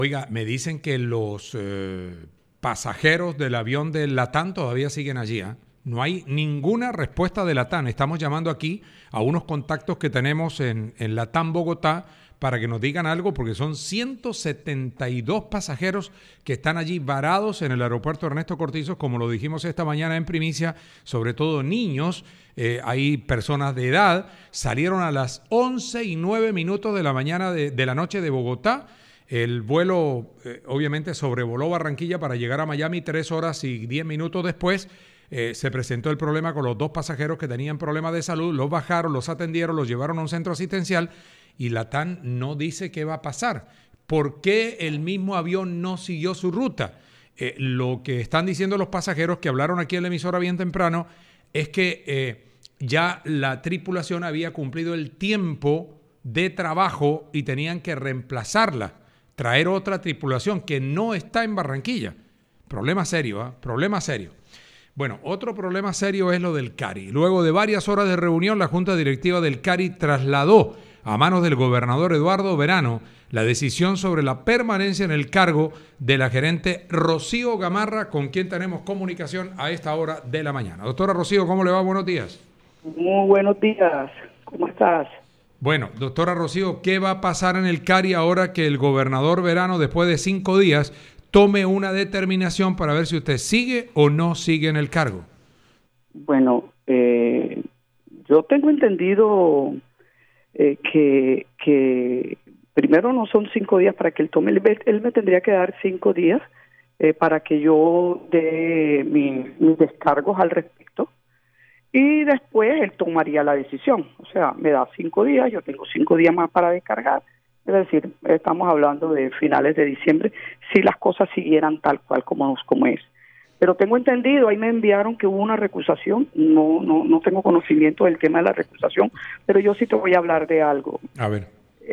Oiga, me dicen que los pasajeros del avión de LATAM todavía siguen allí, ¿eh? No hay ninguna respuesta de LATAM. Estamos llamando aquí a unos contactos que tenemos en LATAM Bogotá para que nos digan algo, porque son 172 pasajeros que están allí varados en el aeropuerto Ernesto Cortizos, como lo dijimos esta mañana en primicia, sobre todo niños, hay personas de edad, salieron a las 11:09 de la mañana de la noche de Bogotá. El vuelo obviamente sobrevoló Barranquilla para llegar a Miami 3 horas y 10 minutos después. Se presentó el problema con los dos pasajeros que tenían problemas de salud, los bajaron, los atendieron, los llevaron a un centro asistencial y LATAM no dice qué va a pasar. ¿Por qué el mismo avión no siguió su ruta? Lo que están diciendo los pasajeros que hablaron aquí en la emisora bien temprano es que ya la tripulación había cumplido el tiempo de trabajo y tenían que reemplazarla, traer otra tripulación que no está en Barranquilla. Problema serio, ¿eh? Problema serio. Bueno, otro problema serio es lo del CARI. Luego de varias horas de reunión, la Junta Directiva del CARI trasladó a manos del gobernador Eduardo Verano la decisión sobre la permanencia en el cargo de la gerente Rocío Gamarra, con quien tenemos comunicación a esta hora de la mañana. Doctora Rocío, ¿cómo le va? Buenos días. Muy buenos días. ¿Cómo estás? Bueno, doctora Rocío, ¿qué va a pasar en el CARI ahora que el gobernador Verano, después de 5 días, tome una determinación para ver si usted sigue o no sigue en el cargo? Bueno, yo tengo entendido que primero no son 5 días para que él tome, él me tendría que dar 5 días para que yo dé mis descargos al respecto y después él tomaría la decisión. O sea, me da 5 días, yo tengo 5 días más para descargar. Es decir, estamos hablando de finales de diciembre, si las cosas siguieran tal cual como es. Pero tengo entendido, ahí me enviaron que hubo una recusación, no tengo conocimiento del tema de la recusación, pero yo sí te voy a hablar de algo. A ver.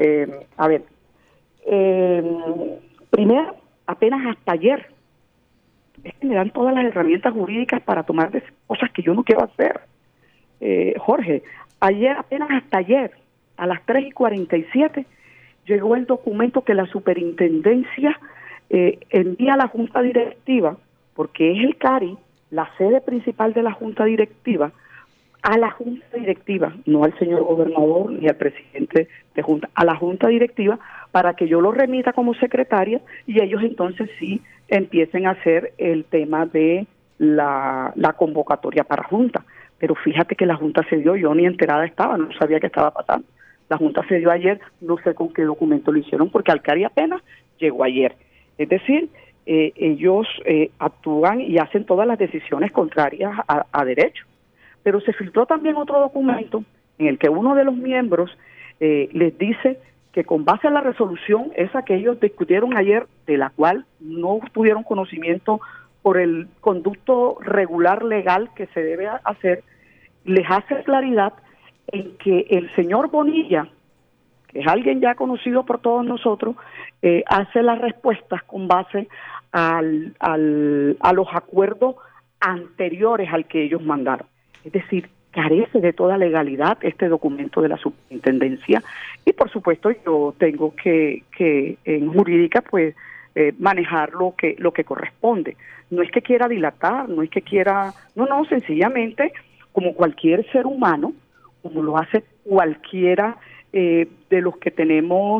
Primero, apenas hasta ayer, es que me dan todas las herramientas jurídicas para tomar cosas que yo no quiero hacer. Jorge, apenas hasta ayer, a las 3:47, llegó el documento que la superintendencia envía a la Junta Directiva, porque es el CARI, la sede principal de la Junta Directiva, a la Junta Directiva, no al señor gobernador ni al presidente de Junta, a la Junta Directiva, para que yo lo remita como secretaria y ellos entonces sí empiecen a hacer el tema de la convocatoria para Junta. Pero fíjate que la Junta se dio, yo ni enterada estaba, no sabía qué estaba pasando. La Junta se dio ayer, no sé con qué documento lo hicieron, porque al CARI apenas llegó ayer. Es decir, ellos actúan y hacen todas las decisiones contrarias a derecho. Pero se filtró también otro documento en el que uno de los miembros les dice que con base a la resolución esa que ellos discutieron ayer, de la cual no tuvieron conocimiento por el conducto regular legal que se debe hacer, les hace claridad en que el señor Bonilla, que es alguien ya conocido por todos nosotros, hace las respuestas con base a los acuerdos anteriores al que ellos mandaron. Es decir, carece de toda legalidad este documento de la superintendencia y por supuesto yo tengo que en jurídica pues manejar lo que corresponde. No es que quiera dilatar, no es que quiera, no, sencillamente como cualquier ser humano, como lo hace cualquiera de los que tenemos,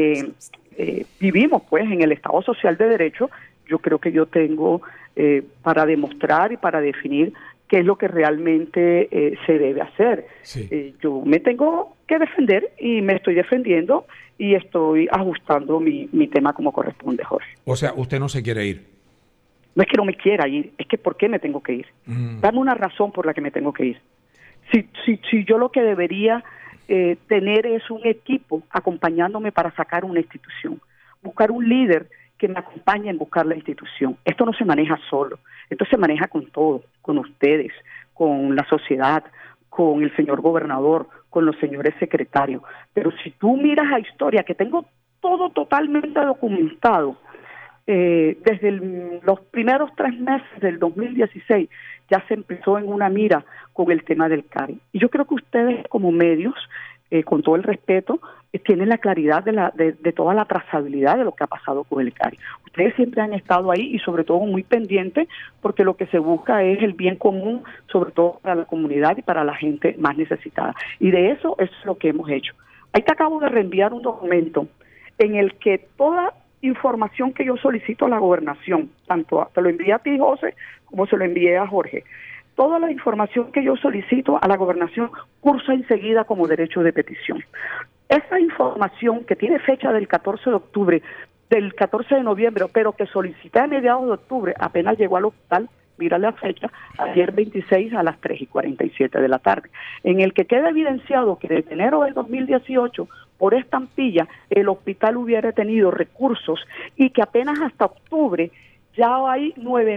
vivimos pues en el Estado Social de Derecho, yo creo que yo tengo para demostrar y para definir qué es lo que realmente se debe hacer. Sí. Yo me tengo que defender y me estoy defendiendo y estoy ajustando mi tema como corresponde, Jorge. O sea, usted no se quiere ir. No es que no me quiera ir, es que ¿por qué me tengo que ir? Dame una razón por la que me tengo que ir. Si yo lo que debería tener es un equipo acompañándome para sacar una institución, buscar un líder que me acompañe en buscar la institución. Esto no se maneja solo, esto se maneja con todo, con ustedes, con la sociedad, con el señor gobernador, con los señores secretarios. Pero si tú miras a historia, que tengo todo totalmente documentado, desde los primeros 3 meses del 2016 ya se empezó en una mira con el tema del CARI. Y yo creo que ustedes como medios con todo el respeto, tienen la claridad de toda la trazabilidad de lo que ha pasado con el CARI. Ustedes siempre han estado ahí y sobre todo muy pendientes, porque lo que se busca es el bien común, sobre todo para la comunidad y para la gente más necesitada. Y de eso es lo que hemos hecho. Ahí te acabo de reenviar un documento en el que toda información que yo solicito a la gobernación, tanto te lo envié a ti, José, como se lo envié a Jorge, toda la información que yo solicito a la gobernación cursa enseguida como derecho de petición. Esa información que tiene fecha del 14 de octubre, del 14 de noviembre, pero que solicité a mediados de octubre, apenas llegó al hospital, mira la fecha, ayer 26 a las 3:47 de la tarde, en el que queda evidenciado que desde enero del 2018, por estampilla, el hospital hubiera tenido recursos y que apenas hasta octubre ya hay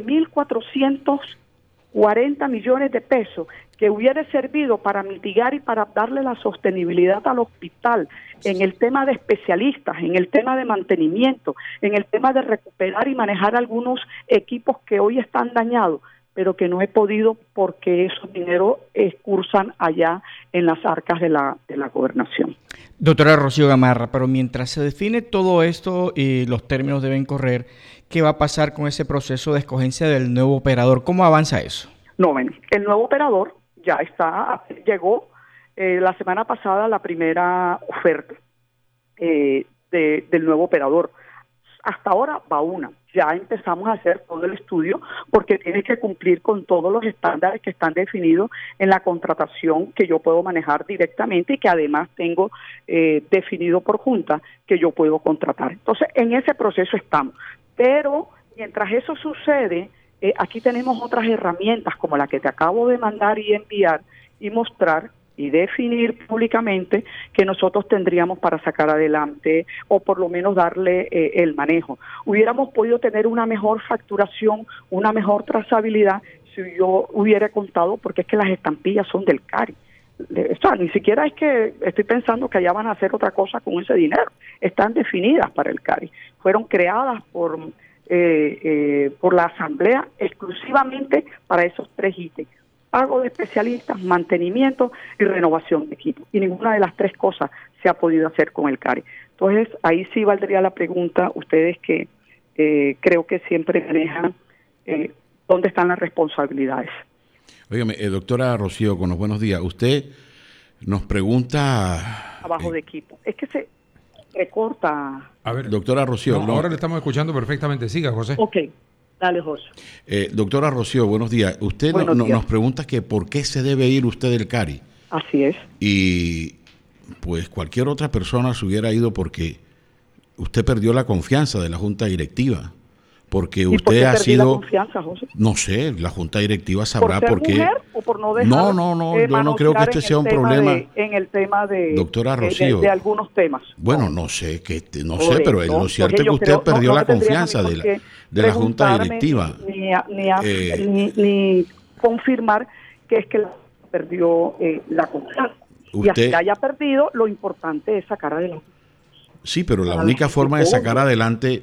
9.440 millones de pesos que hubiera servido para mitigar y para darle la sostenibilidad al hospital en el tema de especialistas, en el tema de mantenimiento, en el tema de recuperar y manejar algunos equipos que hoy están dañados, pero que no he podido porque esos dineros cursan allá en las arcas de la gobernación. Doctora Rocío Gamarra, pero mientras se define todo esto y los términos deben correr, ¿qué va a pasar con ese proceso de escogencia del nuevo operador? ¿Cómo avanza eso? No, bueno, el nuevo operador ya está, llegó la semana pasada la primera oferta del nuevo operador. Hasta ahora va una. Ya empezamos a hacer todo el estudio porque tiene que cumplir con todos los estándares que están definidos en la contratación que yo puedo manejar directamente y que además tengo definido por junta que yo puedo contratar. Entonces, en ese proceso estamos. Pero mientras eso sucede, aquí tenemos otras herramientas como la que te acabo de mandar y enviar y mostrar y definir públicamente que nosotros tendríamos para sacar adelante o por lo menos darle el manejo. Hubiéramos podido tener una mejor facturación, una mejor trazabilidad si yo hubiera contado, porque es que las estampillas son del CARI. O sea, ni siquiera es que estoy pensando que allá van a hacer otra cosa con ese dinero. Están definidas para el CARI. Fueron creadas por la Asamblea exclusivamente para esos 3 ítems: pago de especialistas, mantenimiento y renovación de equipo. Y ninguna de las 3 cosas se ha podido hacer con el CARI. Entonces, ahí sí valdría la pregunta, ustedes que creo que siempre manejan dónde están las responsabilidades. Óigame, doctora Rocío, con los buenos días. Usted nos pregunta... Abajo de equipo. Es que se recorta. A ver, doctora Rocío. No, ahora le estamos escuchando perfectamente. Siga, José. Ok. Dale, José. Doctora Rocío, buenos días. Usted nos pregunta que por qué se debe ir usted del CARI. Así es. Y pues cualquier otra persona se hubiera ido porque usted perdió la confianza de la Junta Directiva. Porque usted ha sido... la confianza, José? No sé, la Junta Directiva sabrá por qué. ¿Por ser mujer o por no dejar? No, yo no creo que este sea un problema. En el tema de... Doctora Rocío. De algunos temas. Bueno, no sé, pero lo cierto es que usted perdió la confianza de la Junta Directiva. Ni confirmar que es que perdió la confianza. Y así la haya perdido, lo importante es sacar adelante. Sí, pero la única forma de sacar adelante,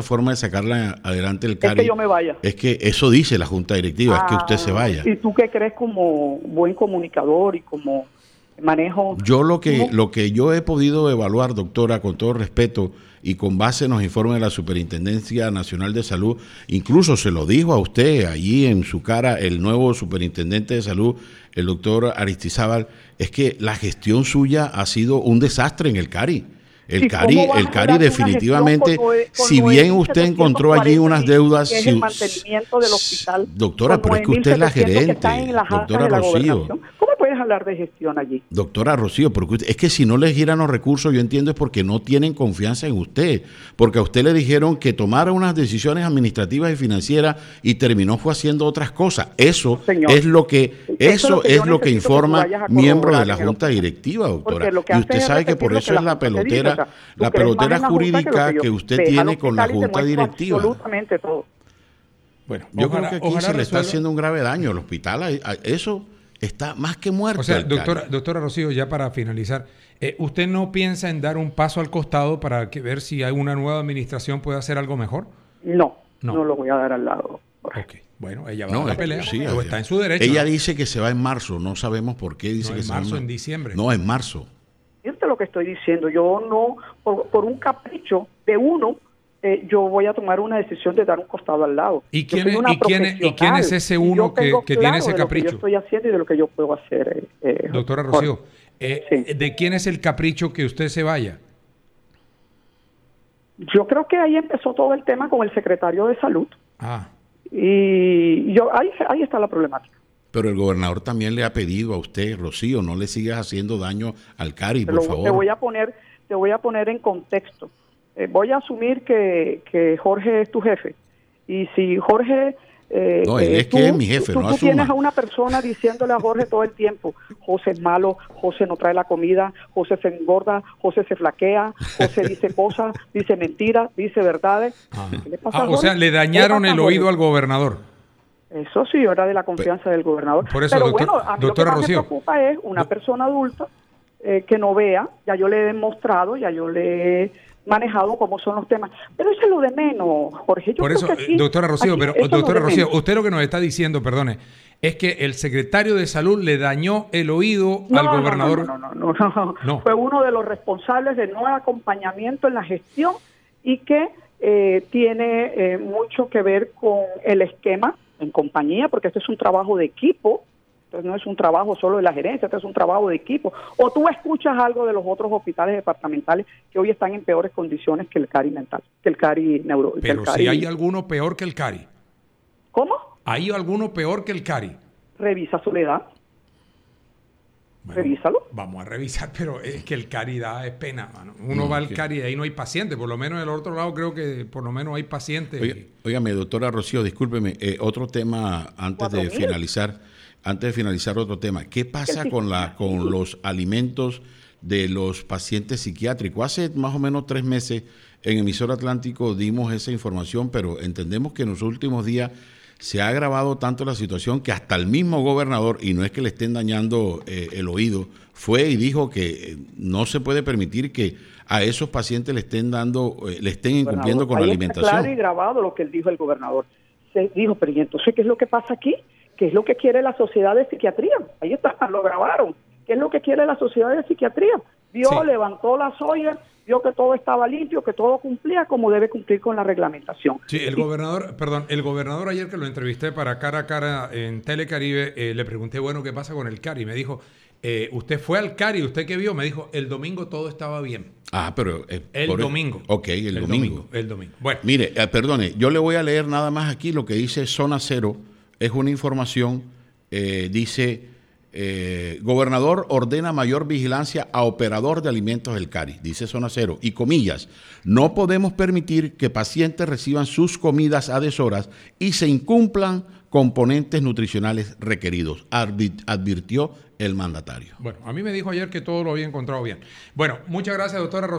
el CARI, es que yo me vaya. Es que eso dice la Junta Directiva, es que usted se vaya. ¿Y tú qué crees como buen comunicador y como manejo? Yo lo que yo he podido evaluar, doctora, con todo respeto y con base en los informes de la Superintendencia Nacional de Salud, incluso se lo dijo a usted allí en su cara el nuevo Superintendente de Salud, el doctor Aristizábal, es que la gestión suya ha sido un desastre en el CARI. El CARI definitivamente, si bien usted encontró allí unas deudas... Es el mantenimiento del hospital. Doctora, pero es que usted es la gerente, doctora Rocío. ¿Cómo puedes hablar de gestión allí? Doctora Rocío, porque es que si no les giran los recursos, yo entiendo es porque no tienen confianza en usted, porque a usted le dijeron que tomara unas decisiones administrativas y financieras y terminó fue haciendo otras cosas. Eso es lo que informa miembros de la Junta Directiva, doctora. Y usted sabe que por eso es la pelotera jurídica que usted tiene con la Junta Directiva. Absolutamente todo. Bueno, yo creo que aquí se le está haciendo un grave daño al hospital. Eso está más que muerto. O sea, doctora Rocío, ya para finalizar, ¿usted no piensa en dar un paso al costado para ver si una nueva administración puede hacer algo mejor? No lo voy a dar al lado. Ok, bueno, ella va a la pelea, sí, pero está en su derecho. Ella dice que se va en marzo, no sabemos por qué dice que se va en marzo, en diciembre. No, en marzo. decirte lo que estoy diciendo. Yo no, por un capricho de uno, yo voy a tomar una decisión de dar un costado al lado. ¿Y quién es ese uno que tiene ese capricho? De lo que yo estoy haciendo y de lo que yo puedo hacer. Doctora Rocío, sí. ¿De quién es el capricho que usted se vaya? Yo creo que ahí empezó todo el tema con el secretario de Salud. Y ahí está la problemática. Pero el gobernador también le ha pedido a usted, Rocío, no le sigas haciendo daño al CARI, por favor. Te voy a poner en contexto. Voy a asumir que Jorge es tu jefe. Y si Jorge... no, él es que es mi jefe, no asuma. Tú tienes a una persona diciéndole a Jorge todo el tiempo, José es malo, José no trae la comida, José se engorda, José se flaquea, José dice cosas, dice mentiras, dice verdades. ¿Qué le pasa a Jorge? O sea, le dañaron el oído al gobernador. Eso sí, era de la confianza del gobernador. Por eso, pero bueno, a mí lo que más me preocupa es una persona adulta que no vea, ya yo le he demostrado, ya yo le he manejado cómo son los temas. Pero eso es lo de menos, Jorge. Por eso, doctora Rocío, usted lo que nos está diciendo, perdone, es que el secretario de Salud le dañó el oído al gobernador. No. Fue uno de los responsables de no acompañamiento en la gestión y que tiene mucho que ver con el esquema en compañía, porque este es un trabajo de equipo. Entonces no es un trabajo solo de la gerencia, este es un trabajo de equipo. O tú escuchas algo de los otros hospitales departamentales que hoy están en peores condiciones que el CARI mental, que el CARI neuro. Pero si hay alguno peor que el CARI. ¿Cómo? ¿Hay alguno peor que el CARI? Revisa Soledad. Bueno, revísalo. Vamos a revisar, pero es que el CARI da pena, mano. Uno va al CARI y ahí no hay paciente, por lo menos del otro lado creo que por lo menos hay pacientes. Óigame, doctora Rocío, discúlpeme, otro tema antes de finalizar. Antes de finalizar, otro tema. ¿Qué pasa con los alimentos de los pacientes psiquiátricos? Hace más o menos 3 meses en Emisor Atlántico dimos esa información, pero entendemos que en los últimos días se ha agravado tanto la situación que hasta el mismo gobernador, y no es que le estén dañando el oído, fue y dijo que no se puede permitir que a esos pacientes le estén incumpliendo con la alimentación. Está claro y grabado lo que él dijo el gobernador. Se dijo, pero ¿y entonces qué es lo que pasa aquí? ¿Qué es lo que quiere la sociedad de psiquiatría? Ahí está, lo grabaron. ¿Qué es lo que quiere la sociedad de psiquiatría? Vio, sí. Levantó las ollas, vio que todo estaba limpio, que todo cumplía como debe cumplir con la reglamentación. Sí, el gobernador ayer que lo entrevisté para Cara a Cara en Telecaribe, le pregunté, bueno, ¿qué pasa con el CARI? Me dijo, ¿usted fue al CARI? ¿Usted qué vio? Me dijo, el domingo todo estaba bien. Pero... el domingo. Ok, el domingo. El domingo. Bueno. Mire, perdone, yo le voy a leer nada más aquí lo que dice Zona Cero. Es una información, dice, gobernador ordena mayor vigilancia a operador de alimentos del CARI, dice Zona Cero, y comillas, no podemos permitir que pacientes reciban sus comidas a deshoras y se incumplan componentes nutricionales requeridos, advirtió el mandatario. Bueno, a mí me dijo ayer que todo lo había encontrado bien. Bueno, muchas gracias, doctora Rocío.